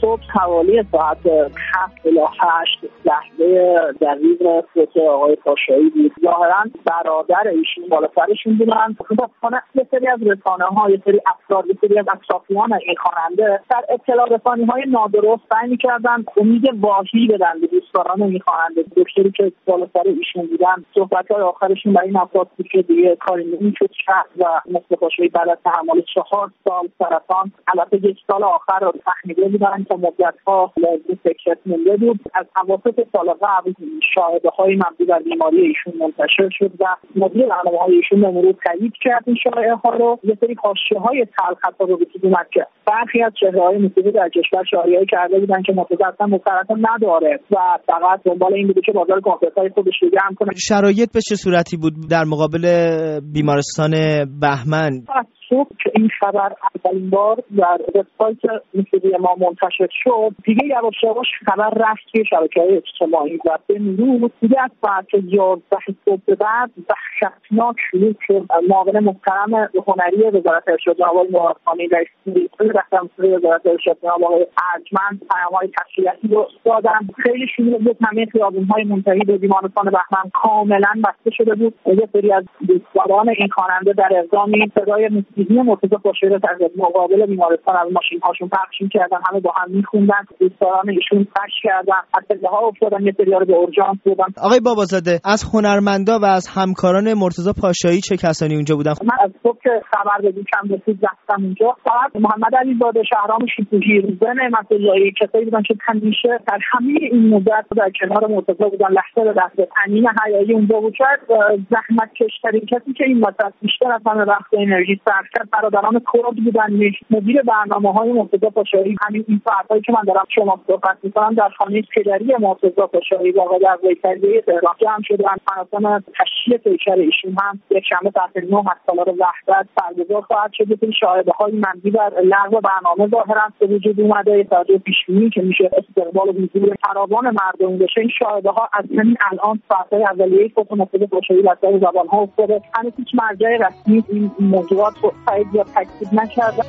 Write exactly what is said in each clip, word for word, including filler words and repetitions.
صبح حوالی ساعت هفت الی هشت لحظه دقیق فوت آقای پاشایی بود. ظاهرا برادر ایشون بالا سرشون بودن. متاسفانه یه سری از رسانه‌ها، یه سری افراد، یه سری از اطرافیان این خواننده در اطلاع رسانی‌های نادرست سعی می‌کردن امید واهی بدن به دوستداران این خواننده. دکتری که بالا سر ایشون بودن صحبت‌های آخرشون برای این افراد بود که دیگه کاری نمی‌شد کرد و مصطفی پاشایی بعد از تحمل چهار سال سرطان، البته یک سال آخر رو فهمیده بودن که مدت‌ها لازم فکرت مونده بود. از اواسط سال قبل شایعه‌های مبنی بر بیماری ایشون منتشر شد و مدیر برنامه‌های ایشون به مرور تایید کرد این شایعه‌ها رو. یه سری حاشیه‌های تلخ رو وجود اومد که برخی از چهره‌های موسیقی در کشور شایعه کرده بودن که مرتضی اصلا سرطان نداره و فقط دنبال این بوده که بازار کنسرت‌های خودش رو جمع کنه. شرایط به چه صورتی بود در مقابل بیمارستان بهمن؟ صبح که این خبر اولین بار در وبسایت موسیقی ما منتشر شد، دیگه یواش یواش خبر رفت توی شبکه‌های اجتماعی و به مرور دیگه از ساعت یازده صبح به بعد وحشتناک شروع شد. معاون محترم هنری وزارت ارشاد جناب آقای مرادخانی در استودیوی رفتن موسیقی وزارت ارشاد جناب آقای ارجمند پیام‌های تشریحاتی رو دادن. خیلی شروع بود. همه خیابون‌های منتهی به بیمارستان بهمن کاملا بسته شده بود. یه سری از دوستداران این خواننده در اقدامی صدای موسیقی مرتضی پاشایی رو در مقابل بیمارستان از ماشین‌هاشون پخش می‌کردن، همه با هم می‌خوندن، دوستداران ایشون پخش کردن، از پله‌ها افتادن، یه سری‌ها رو به اورژانس بردن. آقای بابازاده، از هنرمندا و از همکاران مرتضی پاشایی چه کسانی اونجا بودن؟ من از صبح که خبر بدیم کم رسید رفتم اونجا. فقط محمد علی زاده، شهرام شکوهی، روزه نعمت اللهی کسایی بودن که همیشه در همه این مدت در کنار مرتضی بودن. لحظه به لحظه امین حیایی اونجا بود. زحمت کشترین کسی که این وقت بیشتر از همه وقت انرژی صرف کرد برادران کرد بودن. مدیر برنامه‌های مرتضی پاشایی همین این ساعتایی که من دارم شما صحبت می‌کنم در خانه پدری مرتضی پاشایی واقع در ویکریه تهران جمع شدن. مراسم تشییع پیکر ایشون هم یک شنبه ساعت نه از سالار وحدت برگزار خواهد شد. این شایعه‌های مبنی بر لغو برنامه ظاهرا به وجود اومده. توجه پیش‌بینی که میشه استقبال حضور فراوان مردم بشه. این شایعه‌ها از همین الان ساعت‌های اولیه فوت مرتضی پاشایی در سر زبان‌ها افتاده. هنوز هیچ مرجع رسمی این موضوعات رو تایید یا تکذیب نکرده.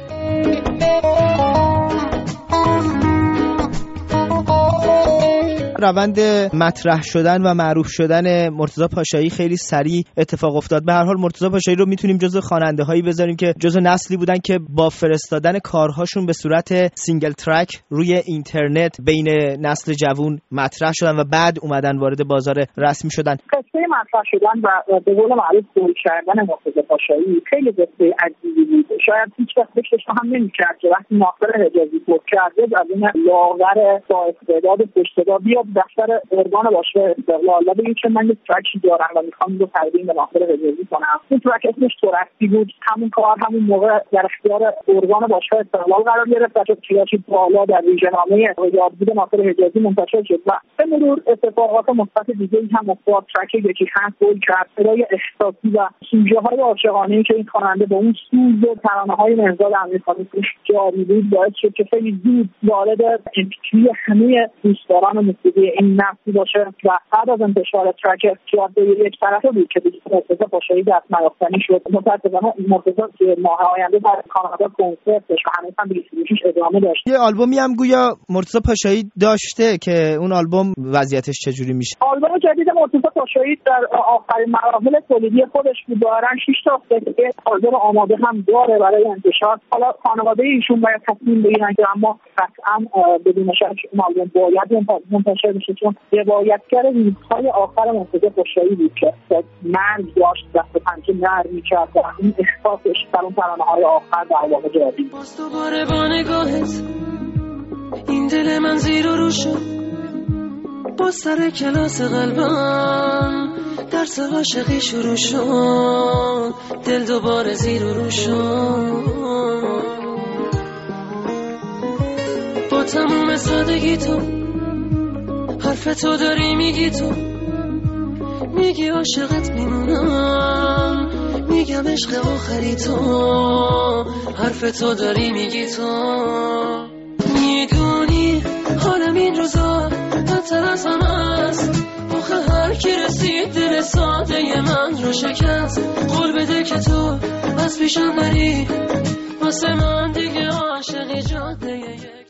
روند مطرح شدن و معروف شدن مرتضی پاشایی خیلی سریع اتفاق افتاد. به هر حال مرتضی پاشایی رو میتونیم جزو خواننده‌هایی بذاریم که جزو نسلی بودن که با فرستادن کارهاشون به صورت سینگل ترک روی اینترنت بین نسل جوان مطرح شدن و بعد اومدن وارد بازار رسمی شدن. قصه مطرح شدن و به قول معروف گل کردن مرتضی پاشایی خیلی قصه عجیبی بود. شاید هیچ وقت فکرش هم نمی‌کرد که وقتی ناصر حجازی فوت کرده از این لاغر با استعداد پشت‌دار بیاد دفتر ارگان باشگاه استقلال و بگید که من یک ترکی دارم و میخوام رو تقدیم به ناصر حجازی کنم. این ترک اسمش ترکی بود. همون کار همون موقع در اختیار ارگان باشگاه استقلال قرار گرفت و تیراژی بالا در ویژه‌نامه یادبود ناصر حجازی منتشر شد و به مرور اتفاقات مثبت دیگه‌ای هم افتاد. ترک یکی خط گل کرد. صدای احساسی و سوژه‌های عاشقانه‌ای که این خواننده به اون سوز ترانه‌های مهرزاد امیرخانی توش جاری بود باعث شد که خیلی زود وارد امپی‌تری همه دوستداران موسیقی این نفسی باشه و بعد از انتشار ترک جاده یک طرفه بود که دیگه مرتضی پاشایی دست نیافتنی شد. متأسفانه مرتضی که ماه آینده در کانادا کنسرت داشت و هنوز هم به فروشش ادامه داشت. یه آلبومی هم گویا مرتضی پاشایی داشته که اون آلبوم وضعیتش چجوری میشه؟ آلبوم جدید مرتضی پاشایی در آخرین مراحل تولیدی خودش بود. دارن شش تا قطعه آلبوم آماده هم داره برای انتشار. حالا خانواده ایشون باید تصمیم بگیرن که اما قطعا بدون شک این آلبوم باید منتشر بشه چون روایتگر روزهای آخر مرتضی پاشایی بود که مرگ داشت دست پنجه نرم می‌کرد و این احساسش در اون ترانه‌های آخر در واقع جاری بود. باز دوباره با نگاهت این دل من زیر و رو شد. با سر کلاس قلبم درس عاشقی شروع شد. دل دوباره زیر و رو شد. با تموم سادگی تو حرف تو داری میگی، تو میگی عاشقت میمونم، میگم عشق آخری تو، حرف تو داری میگی، تو میدونی حالم این روزا بدتر از همه است. آخه هر کی رسید دل ساده من رو شکست. قول بده که تو از پیشم بری واسه من دیگه عاشقی جاده یک